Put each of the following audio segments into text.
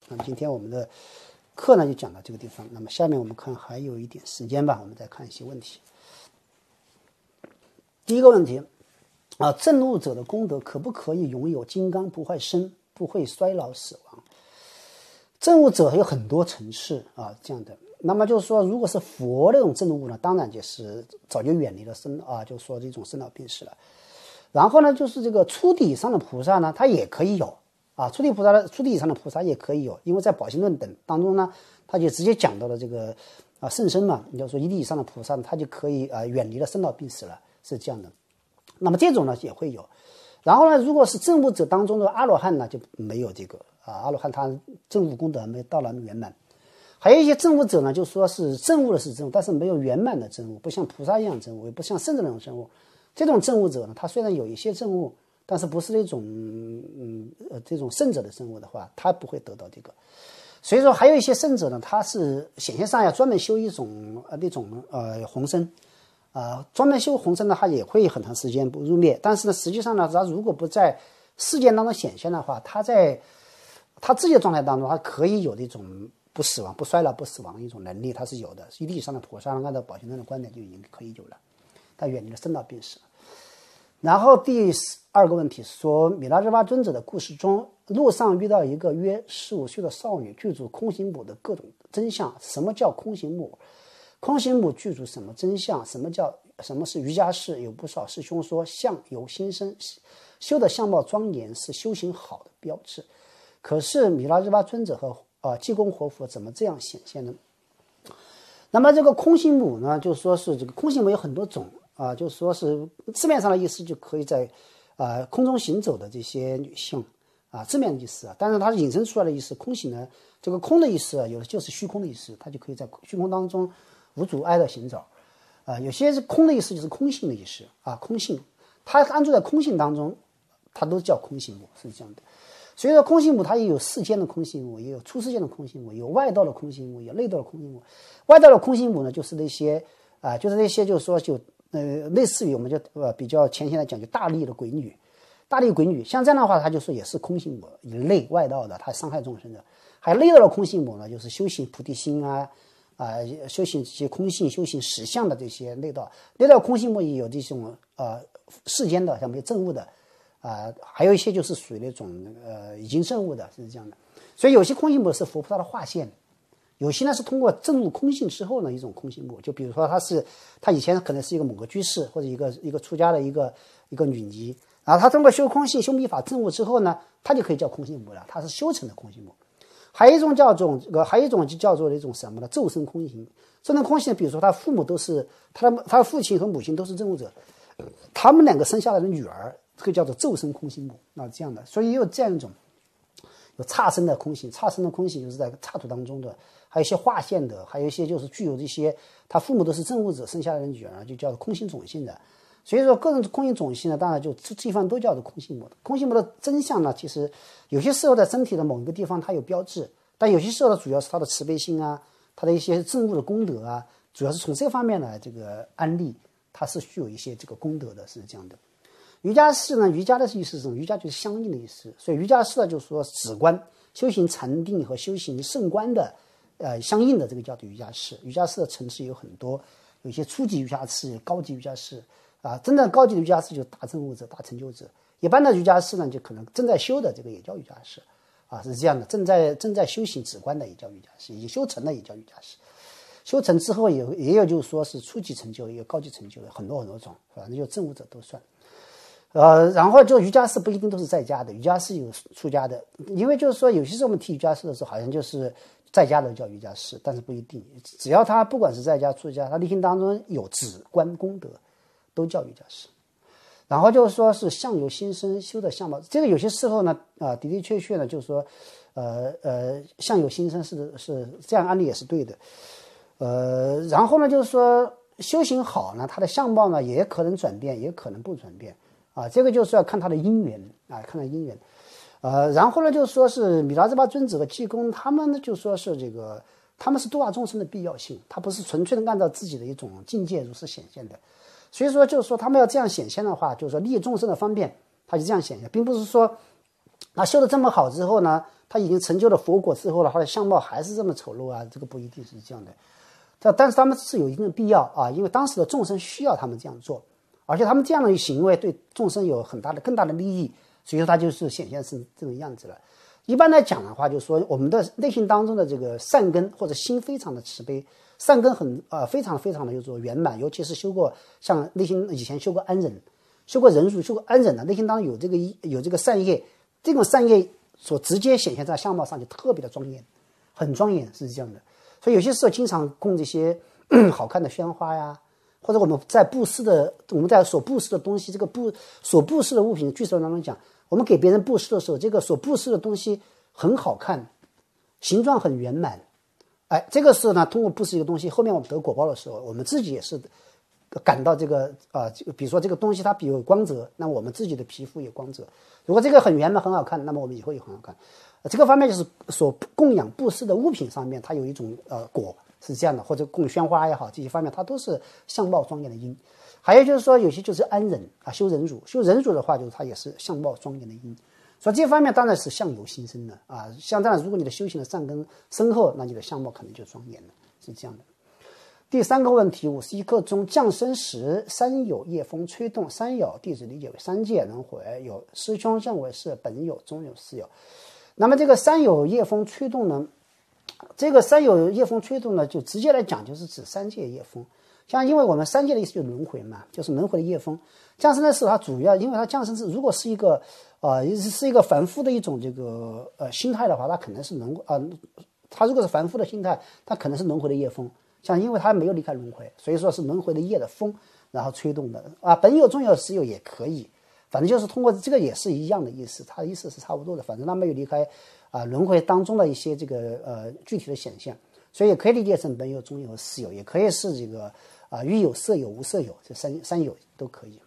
那么今天我们的课呢就讲到这个地方，那么下面我们看还有一点时间吧，我们再看一些问题。第一个问题证悟者的功德可不可以拥有金刚不坏身，不会衰老死亡？证悟者有很多层次这样的。那么就是说，如果是佛那种证悟呢，当然就是早就远离了就是说这种生老病死了。然后呢，就是这个初地以上的菩萨呢，他也可以有初地以上的菩萨也可以有，因为在宝行论等当中呢，他就直接讲到了这个甚深嘛，你就说一地以上的菩萨呢，他就可以远离了生老病死了，是这样的。那么这种呢也会有。然后呢，如果是证悟者当中的阿罗汉呢，就没有这个阿罗汉他证悟功德没到达圆满。还有一些证悟者呢，就说是证悟的是证悟，但是没有圆满的证悟，不像菩萨一样证悟，也不像圣者那种证悟。这种证悟者呢，他虽然有一些证悟，但是不是那种这种圣者的证悟的话，他不会得到这个。所以说，还有一些圣者呢，他是显现上要专门修一种那种红身专门修红身呢，他也会很长时间不入灭。但是呢，实际上呢，他如果不在世间当中显现的话，他在他自己的状态当中，他可以有这种不死亡、不衰老、不死亡的一种能力，它是有的。一地以上的菩萨，按照宝行论的观点就已经可以有了，他远离了生老病死。然后第二个问题说，米拉热巴尊者的故事中，路上遇到一个约15岁的少女，具足空行母的各种真相。什么叫空行母？空行母具足什么真相？什么是瑜伽士？有不少师兄说，相由心生，修的相貌庄严是修行好的标志。可是米拉热巴尊者和济公活佛怎么这样显现呢？那么这个空行母呢，就说是这个空行母有很多种就说是字面上的意思就可以在空中行走的这些女性字面的意思但是它引申出来的意思，空行呢，这个空的意思有的就是虚空的意思，它就可以在虚空当中无阻碍的行走有些是空的意思就是空性的意思空性，它安住在空性当中，它都叫空行母，是这样的。所以说空行母它也有世间的空行母，也有出世间的空行母，有外道的空行母，有内道的空行母。外道的空行母呢，就是那些就是说类似于我们就比较浅显来讲，就大力的鬼女，大力鬼女像这样的话，它就说也是空行母，以内外道的，它伤害众生的。还有内道的空行母呢，就是修行菩提心修行这些空性、修行实相的这些内道。内道空行母也有这种世间的，像没有证悟的还有一些就是属于那种已经证悟的，是这样的。所以有些空行母是佛菩萨的化现，有些呢是通过证悟空性之后呢一种空行母，就比如说他以前可能是一个某个居士或者一个出家的一个女尼，然后他通过修空性、修密法证悟之后呢，他就可以叫空行母了，他是修成的空行母。还有一种就叫做那种什么呢？骤生空行。这种空行，比如说他父母都是他的父亲和母亲都是证悟者，他们两个生下来的女儿，这个叫做骤生空行母这样的。所以也有这样一种有差生的空行，差生的空行就是在刹土当中的，还有一些化现的，还有一些就是具有这些他父母都是证悟者生下来的女儿，就叫做空行种性的。所以说各种空行种性呢，当然就这地方都叫做空行母的。空行母的真相呢，其实有些时候在身体的某一个地方它有标志，但有些时候呢，主要是它的慈悲心它的一些证悟的功德主要是从这方面呢这个安利，它是具有一些这个功德的，是这样的。瑜伽士呢，瑜伽的意思是什么？瑜伽就是相应的意思，所以瑜伽士呢就是说止观、修行禅定和修行圣观的相应的，这个叫做瑜伽士。瑜伽士的层次有很多，有一些初级瑜伽士，有高级瑜伽士真正高级的瑜伽士就是大证悟者、大成就者。一般的瑜伽士呢，就可能正在修的这个也叫瑜伽士是这样的。正在修行止观的也叫瑜伽士，已经修成的也叫瑜伽士。修成之后也有就是说是初级成就，也有高级成就的，很多种，反正就证悟者都算。然后就瑜伽士不一定都是在家的，瑜伽士有出家的，因为就是说有些时候我们提瑜伽士的时候，好像就是在家的叫瑜伽士，但是不一定，只要他不管是在家出家，他内心当中有止观功德，都叫瑜伽士。然后就是说是相由心生，修的相貌，这个有些时候呢的确呢，就是说相由心生是这样案例也是对的。然后呢就是说修行好呢，他的相貌呢也可能转变，也可能不转变这个就是要看他的因缘看他因缘。然后呢就是说是米拉热巴尊者和济公，他们呢就说是这个他们是度化众生的必要性，他不是纯粹的按照自己的一种境界如是显现的。所以说就是说他们要这样显现的话，就是说利益众生的方便，他就这样显现，并不是说修得这么好之后呢， 他已经成就了佛果之后了，他的相貌还是这么丑陋啊，这个不一定是这样的。但是他们是有一定的必要啊，因为当时的众生需要他们这样做，而且他们这样的行为对众生有更大的利益，所以说他就是显现是这种样子了。一般来讲的话，就是说我们的内心当中的这个善根或者心非常的慈悲，善根非常的就是说圆满，尤其是修过像内心以前修过安忍、修过忍辱、修过安忍的内心当中有这个善业，这种善业所直接显现在相貌上就特别的庄严，很庄严，是这样的。所以有些时候经常供这些好看的鲜花呀，或者我们在所布施的东西，这个所布施的物品，据说当中讲，我们给别人布施的时候，这个所布施的东西很好看，形状很圆满，哎，这个时候呢，通过布施一个东西，后面我们得果报的时候，我们自己也是感到这个比如说这个东西它比有光泽，那我们自己的皮肤有光泽。如果这个很圆满很好看，那么我们以后也很好看。这个方面就是所供养布施的物品上面，它有一种果是这样的，或者供鲜花也好，这些方面它都是相貌庄严的因。还有就是说，有些就是安忍啊，修忍辱的话，就是它也是相貌庄严的因。所以这方面当然是相由心生的啊。像当然，如果你的修行的善根深厚，那你的相貌可能就庄严了，是这样的。第三个问题，51课中降生时，三有业风吹动。三有弟子理解为三界轮回，有师兄认为是本有、中有、四有。那么这个三有业风吹动呢？这个三有业风吹动呢，就直接来讲就是指三界业风。像因为我们三界的意思就是轮回嘛，就是轮回的业风。降生的时候，它主要因为它降生是如果是一个凡夫的一种这个心态的话，它可能是它如果是凡夫的心态，它可能是轮回的业风。像因为它没有离开轮回，所以说是轮回的业的风，然后吹动的啊。本有、中有、实有也可以。反正就是通过这个也是一样的意思，它的意思是差不多的。反正它没有离开轮回当中的一些这个具体的显现，所以也可以理解成本有、中有、实有，也可以是这个欲有、色有、无色有，这三有都可以。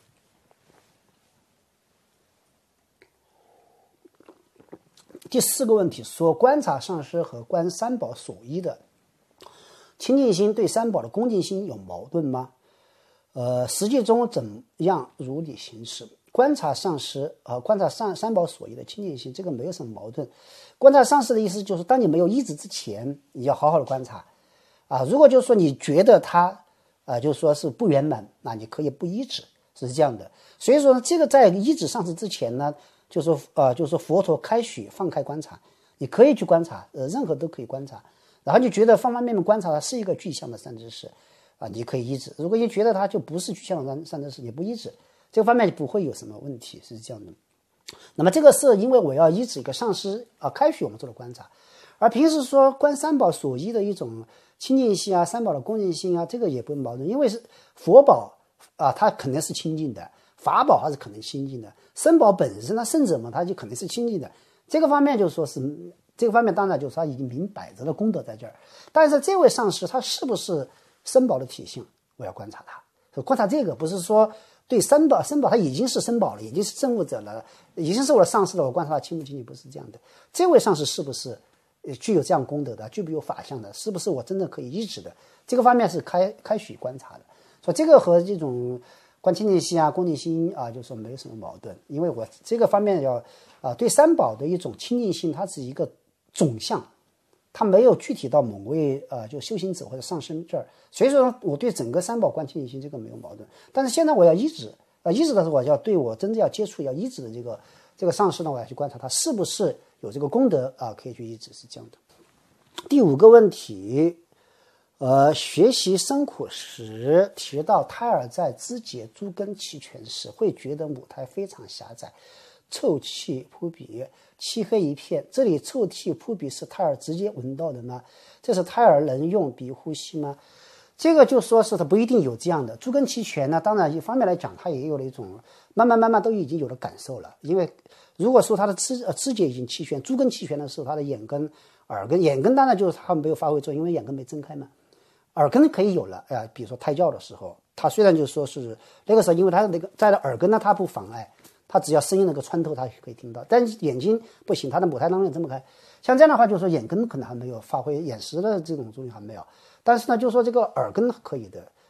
第四个问题说，观察上师和观三宝所依的清净心对三宝的恭敬心有矛盾吗？实际中怎样如理行事？观察上师观察三宝所依的清净心，这个没有什么矛盾。观察上师的意思就是，当你没有依止之前，你要好好的观察如果就是说你觉得它就是说是不圆满，那你可以不依止，是这样的。所以说这个在依止上师之前呢，就是说佛陀开许放开观察，你可以去观察，任何都可以观察。然后你觉得方方面面观察它是一个具象的善知识你可以依止。如果你觉得它就不是具象的善知识，你不依止，这个方面就不会有什么问题，是这样的。那么这个是因为我要依止一个上师开许我们做的观察，而平时说观三宝所依的一种清净心三宝的恭敬心这个也不矛盾，因为是佛宝它肯定是清净的，法宝它是肯定清净的，僧宝本身呢，圣者嘛，它就肯定是清净的。这个方面就说是这个方面当然就是他已经明摆着的功德在这儿，但是这位上师他是不是僧宝的体性，我要观察他，观察这个不是说对僧宝他已经是僧宝了，已经是证悟者了，已经是我的上师了，我观察他清不清净，不是这样的。这位上师是不是具有这样功德的，具有法相的，是不是我真的可以依止的，这个方面是开许观察的。所以这个和这种观清净心恭敬心就是说没有什么矛盾，因为我这个方面要对三宝的一种清净心，它是一个总相，它没有具体到某位就修行者或者上师这儿，所以说我对整个三宝观清净心这个没有矛盾。但是现在我要依止依止的时候，我要对我真正要接触要依止的这个上师呢，我要去观察他是不是有这个功德可以去依止，是这样的。第五个问题学习生苦时提到胎儿在肢节诸根齐全时会觉得母胎非常狭窄，臭气扑鼻，漆黑一片，这里臭气扑鼻是胎儿直接闻到的吗？这是胎儿能用鼻呼吸吗？这个就说是它不一定有这样的。诸根齐全呢，当然一方面来讲它也有了一种慢慢都已经有了感受了，因为如果说它的肢节已经齐全，诸根齐全的时候，它的眼根耳根，眼根当然就是它没有发挥作用，因为眼根没睁开嘛。耳根可以有了比如说胎教的时候，它虽然就说是那个时候，因为它那个在耳根呢，它不妨碍，它只要声音那个穿透，它可以听到。但眼睛不行，它的母胎当然睁不开。像这样的话，就是说眼根可能还没有发挥，眼识的这种作用还没有。但是呢，就是说这个耳根可以的，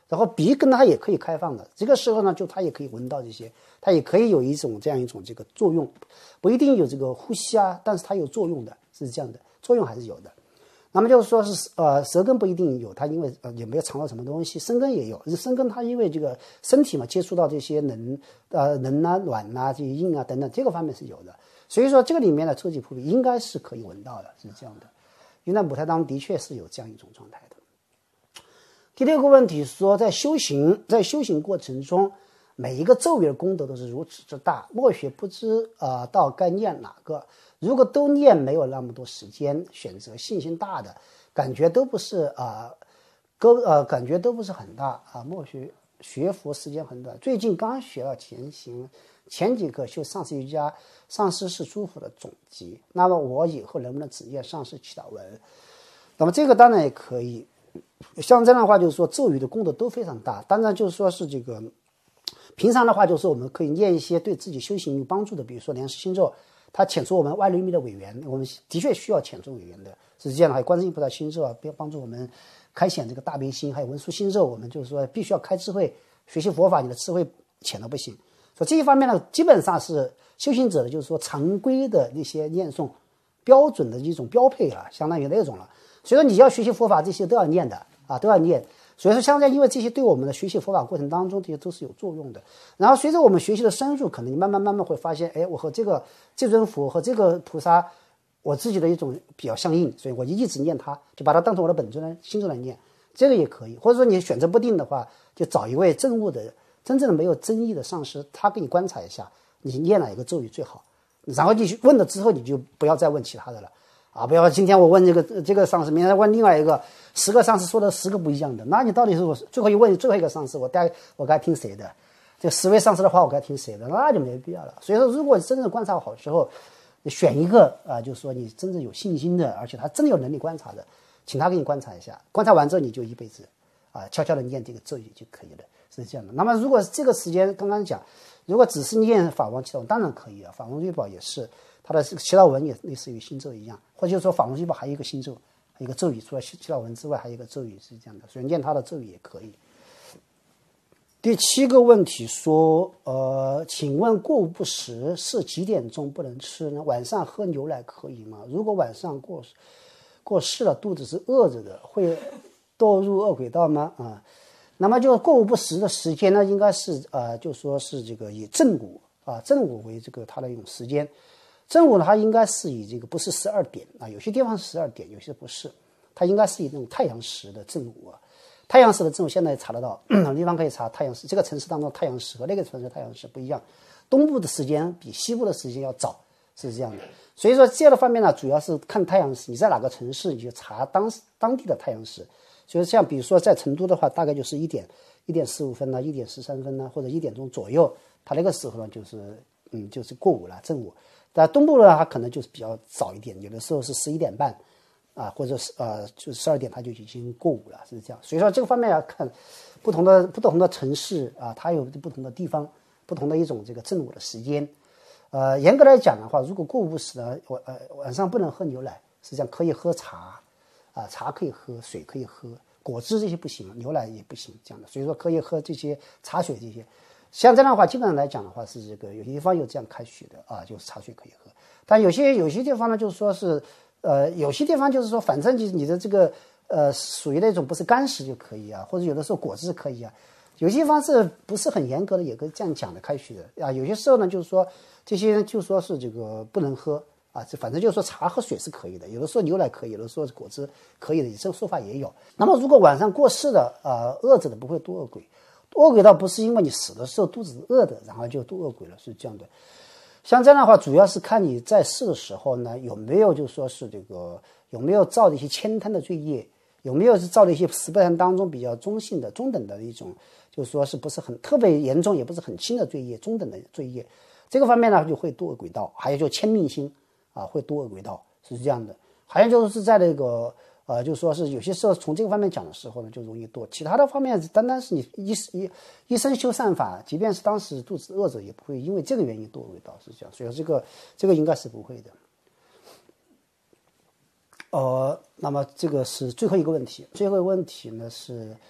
然后鼻根它也可以开放的，这个时候呢，就它也可以闻到这些，它也可以有这样一种这个作用，不一定有这个呼吸啊，但是它有作用的，是这样的，作用还是有的。那么就是说是舌根不一定有，它因为也没有尝到什么东西，生根也有，生根它因为这个身体嘛接触到这些冷啊暖啊这些硬啊等等，这个方面是有的，所以说这个里面的臭气扑鼻应该是可以闻到的，是这样的。因为在母胎当中的确是有这样一种状态的。第六个问题说，在修行过程中，每一个咒语的功德都是如此之大，默学不知道该念哪个。如果都念，没有那么多时间选择，信心大的感觉都不是感觉都不是很大啊。默学佛时间很短，最近刚学了前行，前几课修上师瑜伽，上师是诸佛的总集。那么我以后能不能只念上师祈祷文？那么这个当然也可以。像这样的话，就是说咒语的功德都非常大。当然就是说是这个平常的话，就是我们可以念一些对自己修行有帮助的，比如说莲师心咒，它遣除我们外轮密的违缘，我们的确需要遣除违缘的，是这样的。还有观世音菩萨心咒啊，帮助我们开显这个大悲心，还有文殊心咒，我们就是说必须要开智慧，学习佛法，你的智慧浅的不行。所以这一方面呢，基本上是修行者的就是说常规的那些念诵标准的一种标配了，相当于那种了。所以说你要学习佛法，这些都要念的啊，都要念。所以说相当因为这些对我们的学习佛法过程当中，这些都是有作用的。然后随着我们学习的深入，可能你慢慢会发现，哎，我和这尊佛和这个菩萨，我自己的一种比较相应，所以我就一直念它，就把它当成我的本尊心咒来念，这个也可以。或者说你选择不定的话，就找一位真正的没有争议的上师，他给你观察一下，你念哪一个咒语最好，然后你问了之后，你就不要再问其他的了。不要今天我问这个上司，明天问另外一个，10个上司说的10个不一样的，那你到底是我最后一问最后一个上司，我该听谁的？这10位上司的话我该听谁的？那就没必要了。所以说，如果真正观察好之后，你选一个就是说你真正有信心的，而且他真的有能力观察的，请他给你观察一下，观察完之后你就一辈子悄悄的念这个咒语就可以了，是这样的。那么如果这个时间刚刚讲，如果只是念法王祈祷文，当然可以啊，法王月宝也是。它的祈祷文也类似于心咒一样，或者就是说法王七宝还有一个心咒，还有一个咒语，除了祈祷文之外，还有一个咒语是这样的，所以念它的咒语也可以。第7个问题说，请问过午不食是几点钟不能吃呢？晚上喝牛奶可以吗？如果晚上过世了，肚子是饿着的，会堕入恶鬼道吗？那么就过午不食的时间呢，应该是就说是这个以正午为这个它的一种时间。正午呢，它应该是以这个不是12点有些地方是12点，有些不是，它应该是以那种太阳时的正午太阳时的正午现在也查得到，很多地方可以查太阳时。这个城市当中太阳时和那个城市太阳时不一样，东部的时间比西部的时间要早，是这样的。所以说这样的方面呢，主要是看太阳时，你在哪个城市你就查当地的太阳时。所以像比如说在成都的话，大概就是1点15分1点13分或者1点钟左右，它那个时候呢就是过午了，正午。在东部呢，它可能就是比较早一点，有的时候是11点半或者是就是12点，它就已经过午了，是这样。所以说这个方面要看不同的城市它有不同的地方，不同的一种这个正午的时间。严格来讲的话，如果过午不食呢，晚上不能喝牛奶，实际上可以喝茶茶可以喝，水可以喝，果汁这些不行，牛奶也不行，这样的。所以说可以喝这些茶水这些。像这样的话，基本上来讲的话是这个有些地方有这样开许的就是茶水可以喝，但有些地方呢，就是说是有些地方就是说，反正你的这个属于那种不是干食就可以或者有的时候果汁可以有些地方是不是很严格的，也跟这样讲的开许的有些时候呢，就是说这些就说是这个不能喝这反正就是说茶和水是可以的，有的时候牛奶可以，有的时候果汁可以的，这个说法也有。那么如果晚上过世的饿着的不会堕恶鬼。恶鬼倒不是因为你死的时候肚子饿的，然后就堕恶鬼了，是这样的。像这样的话，主要是看你在世的时候呢，有没有就说是这个有没有造的一些悭贪的罪业，有没有是造的一些十不贪当中比较中性的、中等的一种，就是说是不是很特别严重，也不是很轻的罪业，中等的罪业，这个方面呢就会堕恶鬼道。还有就牵命心会堕恶鬼道，是这样的。还有就是在那个。就说是有些时候从这个方面讲的时候呢，就容易堕。其他的方面，单单是你一生修善法，即便是当时肚子饿着，也不会因为这个原因堕恶鬼道，是这样。所以这个应该是不会的。那么这个是最后一个问题。最后一个问题呢是，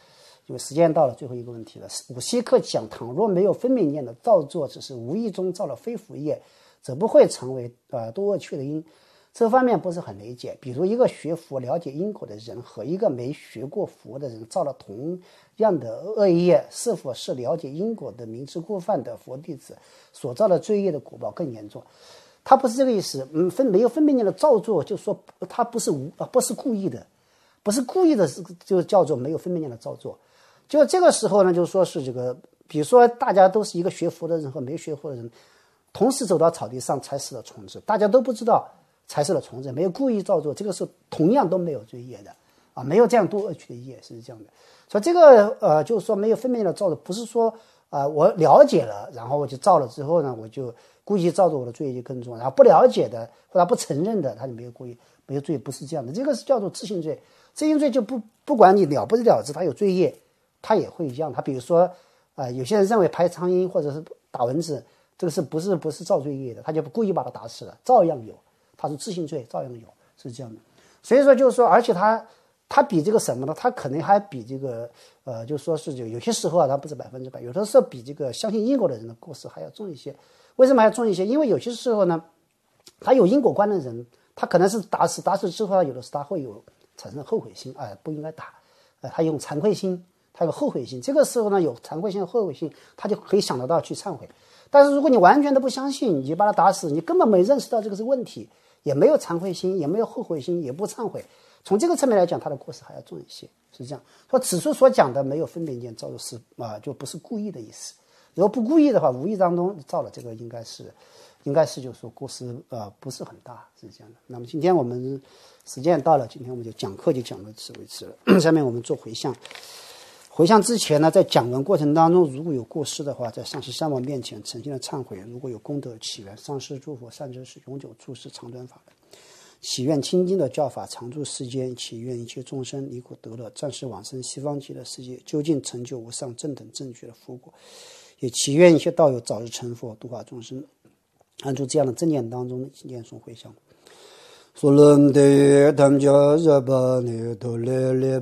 因为时间到了，最后一个问题了。五希克讲，倘若没有分娩念的造作，只是无意中造了非福业，则不会成为多恶趣的因。这方面不是很理解。比如一个学佛了解因果的人和一个没学过佛的人造了同样的恶业，是否是了解因果的明知故犯的佛弟子所造的罪业的果报更严重？他不是这个意思。没有分娩念的造作，就说他不是故意的，不是故意的，就叫做没有分娩念的造作。就这个时候呢，就说是这个，比如说大家都是一个学佛的人和没学佛的人，同时走到草地上踩死了虫子，大家都不知道踩死了虫子，没有故意造作，这个是同样都没有罪业的啊，没有这样多恶趣的业，是这样的。所以这个就是说没有分辨的造作，不是说我了解了，然后我就造了之后呢，我就故意造作，我的罪业就更重。然后不了解的或者不承认的，他就没有故意没有罪，不是这样的。这个是叫做自性罪，自性罪就不管你了不了之，他有罪业。他也会一样，他比如说，有些人认为拍苍蝇或者是打蚊子，这个是不是造罪业的，他就故意把它打死了，照样有，他是自性罪，照样有，是这样的。所以说就是说，而且他比这个什么呢？他可能还比这个就说是有些时候啊，他不是100%，有的时候比这个相信因果的人的过失还要重一些。为什么还要重一些？因为有些时候呢，他有因果观的人，他可能是打死之后，有的时候他会有产生后悔心，不应该打，他用惭愧心。他有后悔心，这个时候呢，有惭愧心、后悔心，他就可以想得到去忏悔。但是如果你完全都不相信，你就把他打死，你根本没认识到这个是问题，也没有惭愧心，也没有后悔心，也不忏悔，从这个层面来讲，他的过失还要重一些，是这样。说此处所讲的没有分别念造作是就不是故意的意思。如果不故意的话，无意当中造了，这个应该是就是说过失不是很大，是这样的。那么今天我们时间到了，今天我们就讲课就讲到此为止了。下面我们做回向。回向之前呢，在讲文过程当中，如果有过失的话，在上师三王面前诚心的忏悔；如果有功德祈愿上师诸佛善知识永久住世长短法门，祈愿清净的教法常住世间，祈愿一切众生离苦得乐，暂时往生西方极乐世界，究竟成就无上正等正觉的福果。也祈愿一切道友早日成佛，度化众生。按住这样的正念当中，念诵回向。소름 대에 담자 자바네 돌레레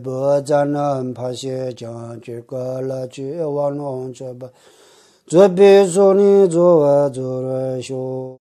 버자난 파시에 장죄가라 죄와노 자바 저비소니 조와 조라쇼